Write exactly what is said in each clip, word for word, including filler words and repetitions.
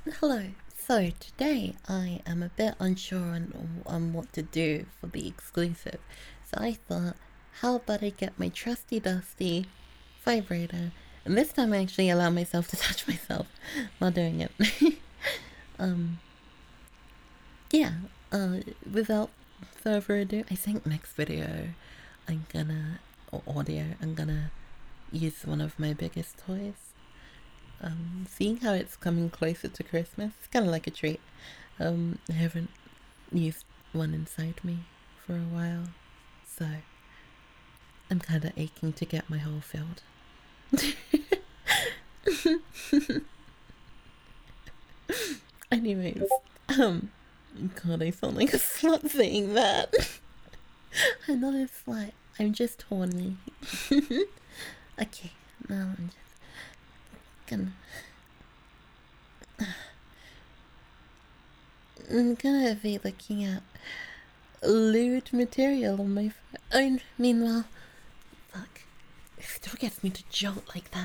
Hello. So today I am a bit unsure on, on what to do for the exclusive. So I thought, how about I get my trusty dusty vibrator, and this time I actually allow myself to touch myself while doing it. um, yeah. Uh, without further ado, I think next video I'm gonna or audio I'm gonna use one of my biggest toys. Um, seeing how it's coming closer to Christmas, it's kind of like a treat. Um, I haven't used one inside me for a while, so I'm kind of aching to get my hole filled. Anyways, um, God, I sound like a slut saying that. I'm not a slut. I'm just horny. Okay, now I'm just gonna. I'm gonna be looking at lewd material on my phone. Meanwhile, fuck, it still gets me to jolt like that.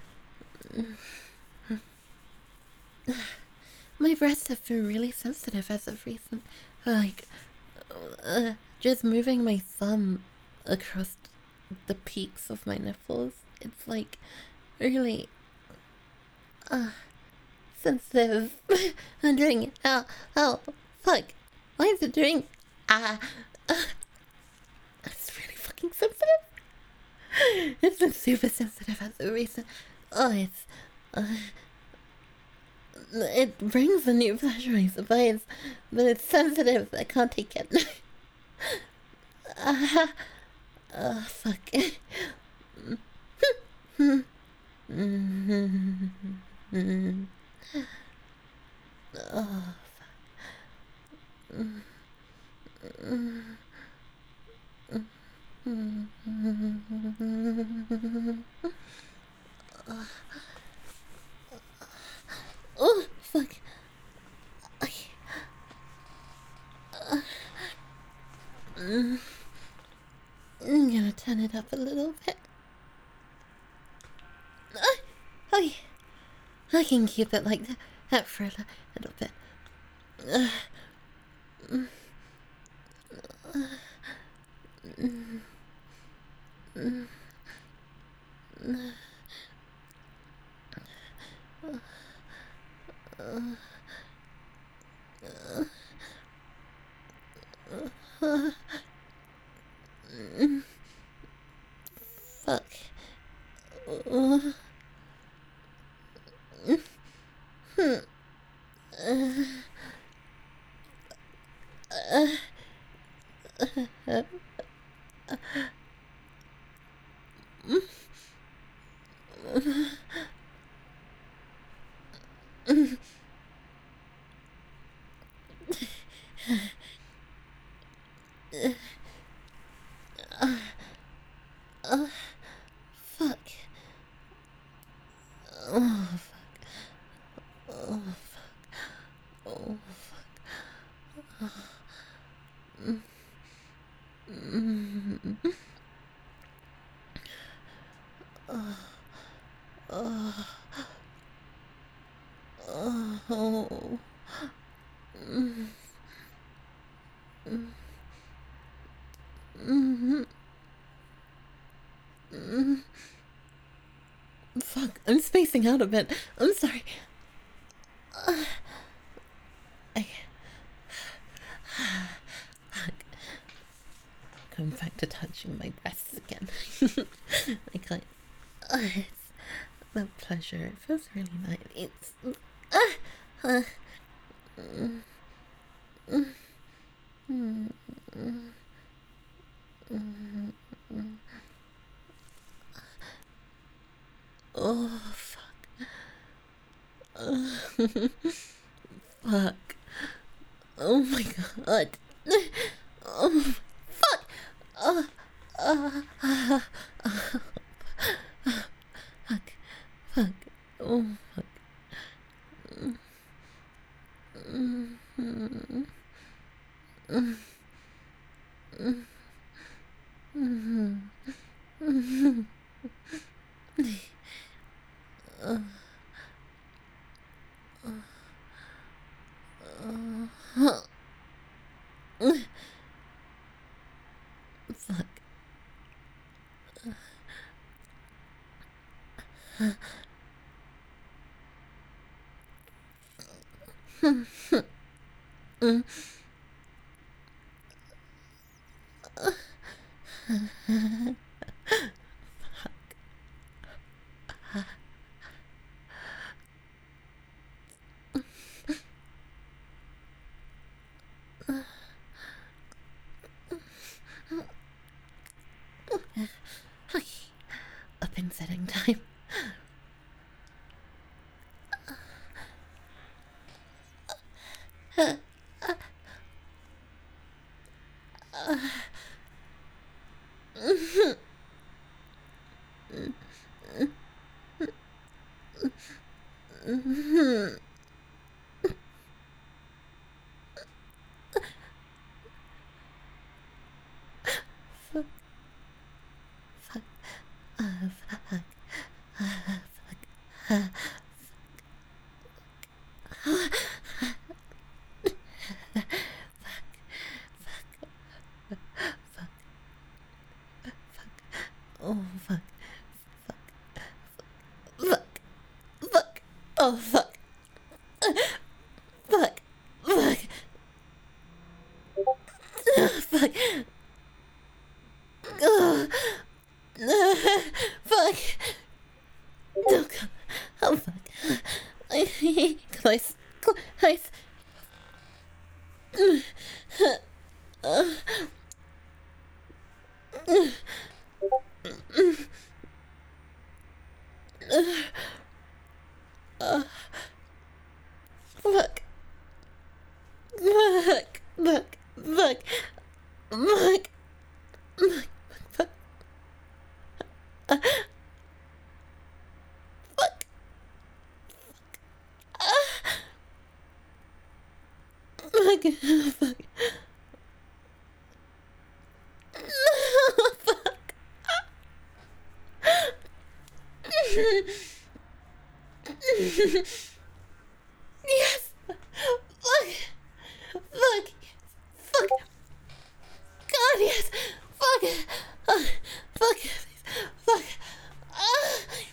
My breasts have been really sensitive as of recent. Like, uh, just moving my thumb across the peaks of my nipples. It's like really, uh, sensitive. I'm doing it. Ow, ow, fuck. Why is it doing? Ah, uh, it's really fucking sensitive. It's been super sensitive as of recent. Oh, it's, uh, it brings a new pleasure, I suppose, but it's sensitive. I can't take it. Ah, uh, uh, fuck. Oh, oh, fuck. Okay. Uh, mm, I'm gonna turn it up a little bit. Uh, okay. I can keep it like that, that for a little bit. Uh, mm, mm, mm, mm, uh, mm, fuck. Uh, mm, hmm, uh, uh, uh, mm, mm, uh, uh, fuck. Oh, fuck. Oh, oh, mm, mm, oh, oh, oh, mm, mm, mm, mm. Fuck, I'm spacing out a bit. I'm sorry. Uh, I. Fuck. Going back to touching my breasts again. I can't. Uh, it's the pleasure. It feels really nice. It's. Uh, uh, mm, mm, mm, mm, mm, mm. Oh, fuck. Uh, fuck. Oh my god. Oh, fuck. Uh, uh, uh, uh, fuck. Fuck. Oh, fuck. Mm, mm, mm, mm, mm, mm, uh, uh, Mm. Okay, up in setting time. Fuck. Uh, fuck. Uh, fuck. Oh, fuck. Fuck. Fuck. Oh, fuck. Fuck. Fuck. Fuck. Oh, fuck. Oh, God. Oh, fuck. Close. Close. Fuck. Fuck. Fuck. Fuck. Fuck. Fuck. Fuck. Fuck. Fuck. Yes. Fuck. Fuck. Fuck. God, yes. Fuck. Uh, fuck. Fuck. Uh,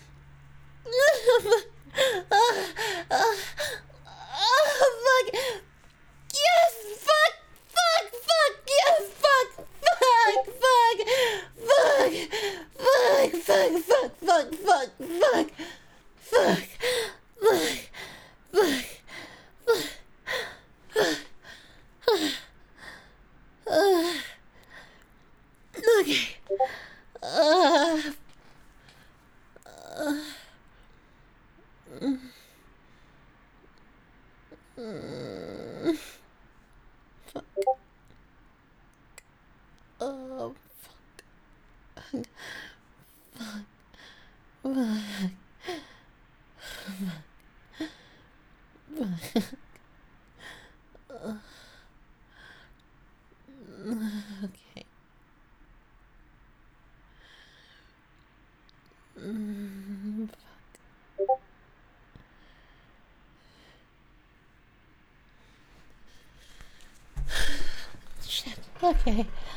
fuck. Uh, uh, uh, fuck. Yes. Fuck. Fuck. Fuck. Yes. Fuck. Fuck. Fuck. Fuck. Fuck. Fuck. Fuck. Fuck. Fuck. Fuck. Fuck. Fuck. Fuck. Uh, okay. Uh, uh, mm, mm, fuck. Oh, fuck. Fuck. Fuck. Fuck. Uh, okay. Mm, fuck. Shit. Okay.